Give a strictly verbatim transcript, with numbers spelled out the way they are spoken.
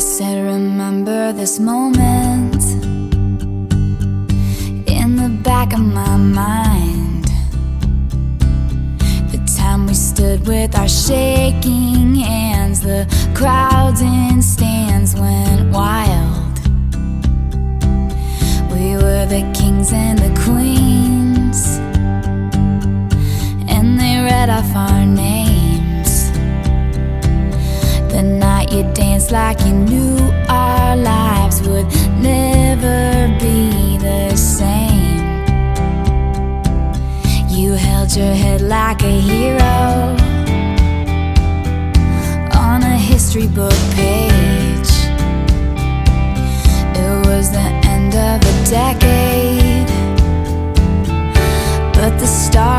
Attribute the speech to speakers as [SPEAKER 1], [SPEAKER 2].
[SPEAKER 1] said, remember this moment in the back of my mind. The time we stood with our shaking hands, the crowds in stands went wild. We were the kings and the queens, and they read off our names. The night you danced like you knew our lives would never be the same. You held your head like a hero on a history book page. It was the end of a decade, but the start